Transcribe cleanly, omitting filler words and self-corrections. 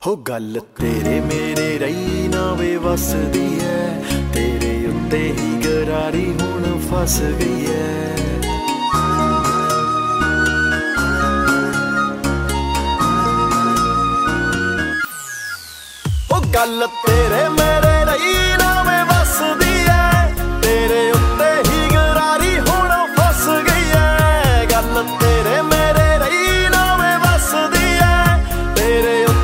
ਹੋ ਗੱਲ ਤੇਰੇ ਮੇਰੇ ਰਹੀ ਨਾ ਵੇ ਵਸਦੀ ਐ, ਤੇਰੇ ਉੱਤੇ ਹੀ ਗਰਾਰੀ ਹੁਣ ਫਸ ਗਈ ਐ। ਉਹ ਗੱਲ ਤੇਰੇ ਮੇਰੇ